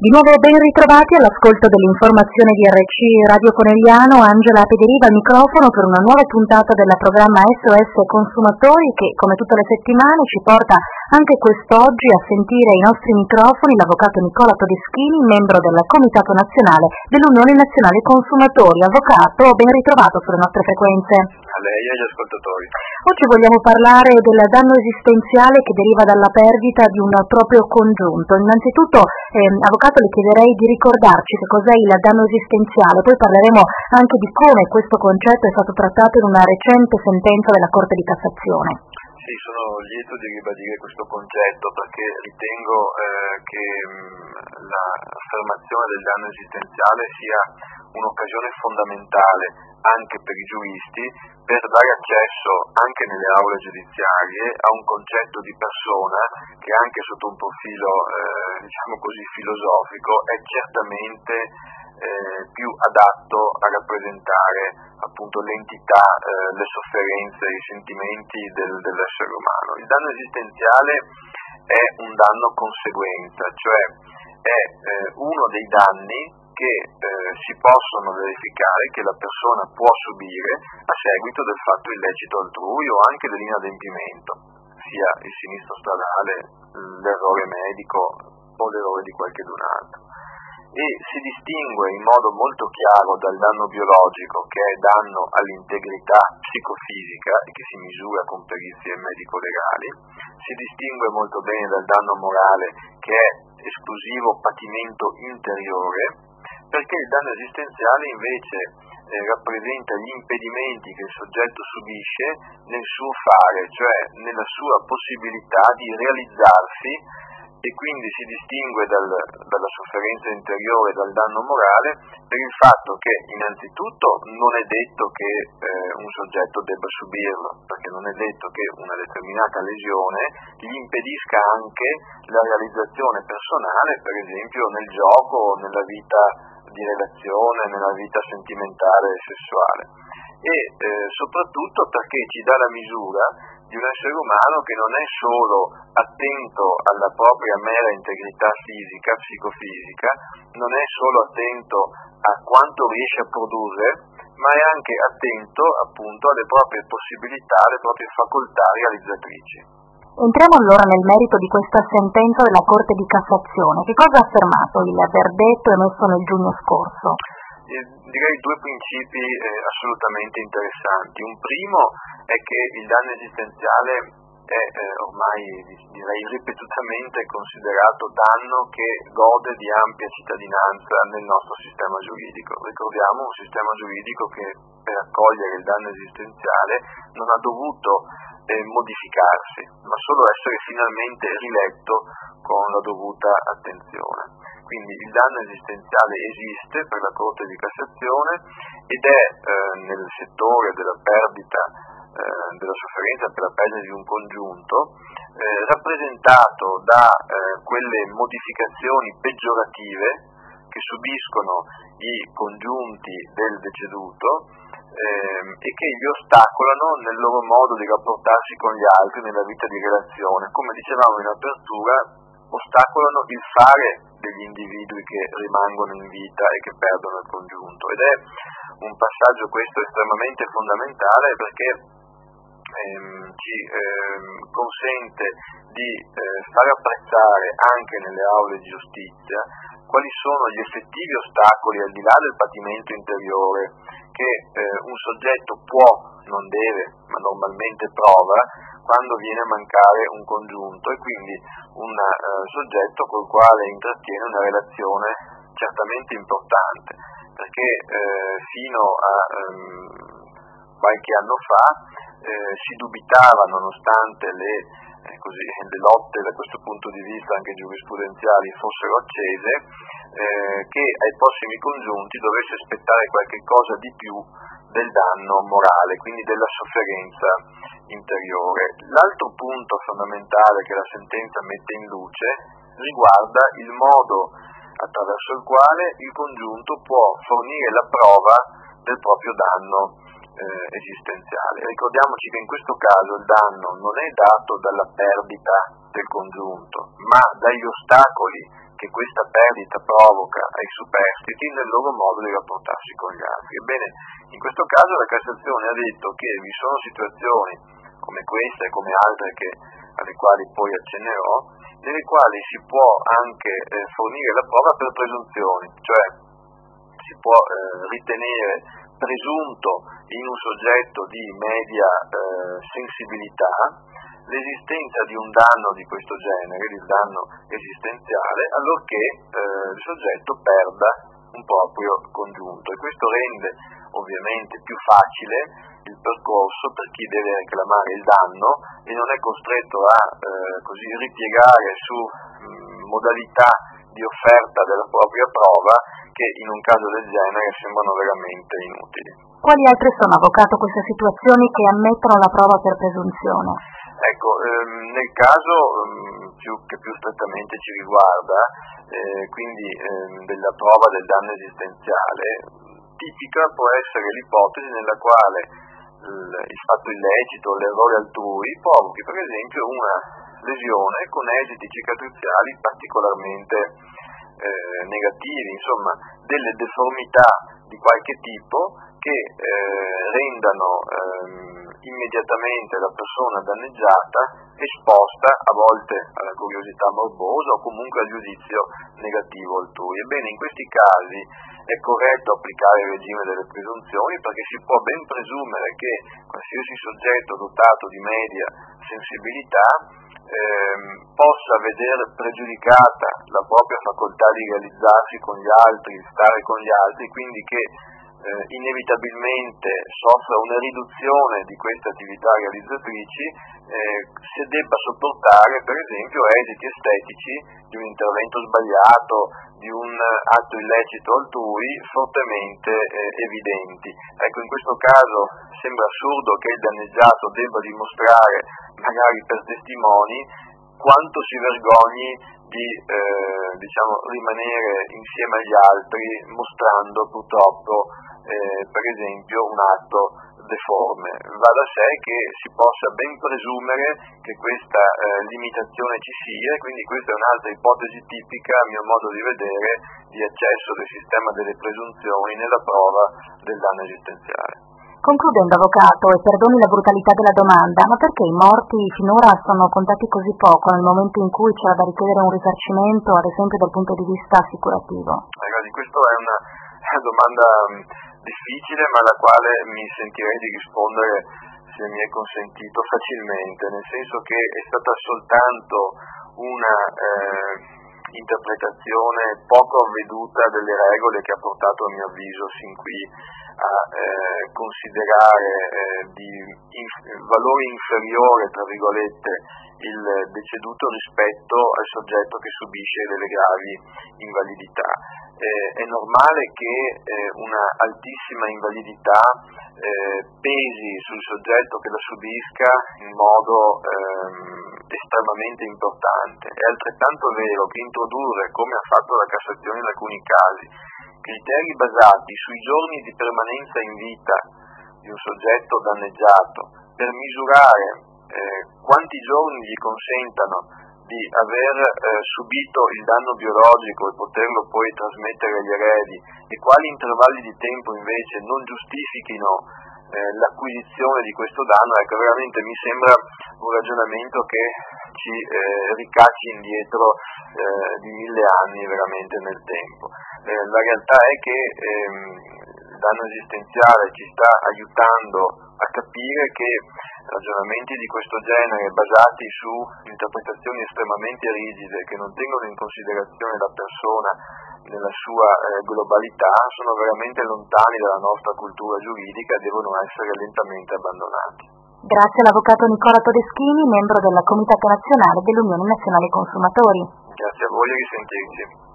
Di nuovo ben ritrovati all'ascolto dell'informazione di RC Radio Conegliano. Angela Pederiva al microfono per una nuova puntata del programma SOS Consumatori che, come tutte le settimane, ci porta anche quest'oggi a sentire ai nostri microfoni l'avvocato Nicola Todeschini, membro del Comitato Nazionale dell'Unione Nazionale Consumatori. Avvocato, ben ritrovato sulle nostre frequenze. A lei e agli ascoltatori. Oggi vogliamo parlare del danno esistenziale che deriva dalla perdita di un proprio congiunto. Innanzitutto, avvocato, le chiederei di ricordarci che cos'è il danno esistenziale, poi parleremo anche di come questo concetto è stato trattato in una recente sentenza della Corte di Cassazione. Sì, sono lieto di ribadire questo concetto perché ritengo che l'affermazione del danno esistenziale sia un'occasione fondamentale anche per i giuristi per dare accesso anche nelle aule giudiziarie a un concetto di persona che anche sotto un profilo diciamo così filosofico è certamente più adatto a rappresentare appunto l'entità, le sofferenze, i sentimenti dell'essere umano. Il danno esistenziale è un danno conseguenza, cioè è uno dei danni che si possono verificare, che la persona può subire a seguito del fatto illecito altrui o anche dell'inadempimento, sia il sinistro stradale, l'errore medico o l'errore di qualchedun altro. E si distingue in modo molto chiaro dal danno biologico, che è danno all'integrità psicofisica e che si misura con perizie medico-legali, si distingue molto bene dal danno morale, che è esclusivo patimento interiore, perché il danno esistenziale invece rappresenta gli impedimenti che il soggetto subisce nel suo fare, cioè nella sua possibilità di realizzarsi, e quindi si distingue dalla sofferenza interiore, dal danno morale, per il fatto che innanzitutto non è detto che un soggetto debba subirlo, perché non è detto che una determinata lesione gli impedisca anche la realizzazione personale, per esempio nel gioco o nella vita di relazione, nella vita sentimentale e sessuale. E soprattutto perché ci dà la misura di un essere umano che non è solo attento alla propria mera integrità fisica, psicofisica, non è solo attento a quanto riesce a produrre, ma è anche attento appunto alle proprie possibilità, alle proprie facoltà realizzatrici. Entriamo allora nel merito di questa sentenza della Corte di Cassazione. Che cosa ha affermato il verdetto emesso nel giugno scorso? Direi due principi assolutamente interessanti. Un primo è che il danno esistenziale è ormai direi ripetutamente considerato danno che gode di ampia cittadinanza nel nostro sistema giuridico. Ricordiamo un sistema giuridico che per accogliere il danno esistenziale non ha dovuto modificarsi, ma solo essere finalmente riletto con la dovuta attenzione. Quindi il danno esistenziale esiste per la Corte di Cassazione ed è nel settore della perdita, della sofferenza per la perdita di un congiunto, rappresentato da quelle modificazioni peggiorative che subiscono i congiunti del deceduto e che gli ostacolano nel loro modo di rapportarsi con gli altri nella vita di relazione. Come dicevamo in apertura, ostacolano il fare degli individui che rimangono in vita e che perdono il congiunto, ed è un passaggio questo estremamente fondamentale perché ci consente di far apprezzare anche nelle aule di giustizia quali sono gli effettivi ostacoli al di là del patimento interiore che un soggetto può, non deve, ma normalmente prova quando viene a mancare un congiunto e quindi un soggetto col quale intrattiene una relazione certamente importante, perché fino a qualche anno fa si dubitava, nonostante le lotte da questo punto di vista anche giurisprudenziali fossero accese, che ai prossimi congiunti dovesse aspettare qualche cosa di più del danno morale, quindi della sofferenza interiore. L'altro punto fondamentale che la sentenza mette in luce riguarda il modo attraverso il quale il congiunto può fornire la prova del proprio danno esistenziale. Ricordiamoci che in questo caso il danno non è dato dalla perdita del congiunto, ma dagli ostacoli che questa perdita provoca ai superstiti nel loro modo di rapportarsi con gli altri. Ebbene, in questo caso la Cassazione ha detto che vi sono situazioni come questa e come altre alle quali poi accennerò, nelle quali si può anche fornire la prova per presunzioni, cioè si può ritenere presunto in un soggetto di media sensibilità l'esistenza di un danno di questo genere, il danno esistenziale, allorché il soggetto perda un proprio congiunto, e questo rende ovviamente più facile il percorso per chi deve reclamare il danno e non è costretto a così ripiegare su modalità di offerta della propria prova che in un caso del genere sembrano veramente inutili. Quali altre sono, avvocato, queste situazioni che ammettono la prova per presunzione? Ecco, nel caso che più strettamente ci riguarda, quindi della prova del danno esistenziale, tipica può essere l'ipotesi nella quale il fatto illecito o l'errore altrui provochi per esempio una lesione con esiti cicatriziali particolarmente negativi, insomma delle deformità di qualche tipo che rendano immediatamente la persona danneggiata esposta a volte alla curiosità morbosa o comunque al giudizio negativo altrui. Ebbene, in questi casi è corretto applicare il regime delle presunzioni, perché si può ben presumere che qualsiasi soggetto dotato di media sensibilità possa vedere pregiudicata la propria facoltà di realizzarsi con gli altri, di stare con gli altri, quindi che inevitabilmente soffra una riduzione di queste attività realizzatrici, se debba sopportare per esempio esiti estetici di un intervento sbagliato, di un atto illecito altrui fortemente evidenti. Ecco, in questo caso sembra assurdo che il danneggiato debba dimostrare, magari per testimoni, quanto si vergogni di rimanere insieme agli altri mostrando purtroppo per esempio un atto deforme. Va da sé che si possa ben presumere che questa limitazione ci sia, e quindi questa è un'altra ipotesi tipica, a mio modo di vedere, di accesso del sistema delle presunzioni nella prova del danno esistenziale. Concludendo, avvocato, e perdoni la brutalità della domanda, ma perché i morti finora sono contati così poco nel momento in cui c'era da richiedere un risarcimento, ad esempio dal punto di vista assicurativo? Ragazzi, questa è una domanda difficile, ma alla quale mi sentirei di rispondere, se mi è consentito, facilmente, nel senso che è stata soltanto una interpretazione poco avveduta delle regole che ha portato, a mio avviso, sin qui a considerare di valore inferiore, tra virgolette, il deceduto rispetto al soggetto che subisce delle gravi invalidità. È normale che una altissima invalidità pesi sul soggetto che la subisca in modo estremamente importante. È altrettanto vero che introdurre, come ha fatto la Cassazione in alcuni casi, criteri basati sui giorni di permanenza in vita di un soggetto danneggiato per misurare quanti giorni gli consentano di aver subito il danno biologico e poterlo poi trasmettere agli eredi, e quali intervalli di tempo invece non giustifichino l'acquisizione di questo danno, ecco, veramente mi sembra un ragionamento che ci ricacci indietro di 1000 anni veramente nel tempo. La realtà è che il danno esistenziale ci sta aiutando a capire che ragionamenti di questo genere, basati su interpretazioni estremamente rigide che non tengono in considerazione la persona nella sua globalità, sono veramente lontani dalla nostra cultura giuridica e devono essere lentamente abbandonati. Grazie all'avvocato Nicola Todeschini, membro della Comitato Nazionale dell'Unione Nazionale Consumatori. Grazie a voi e risentirci.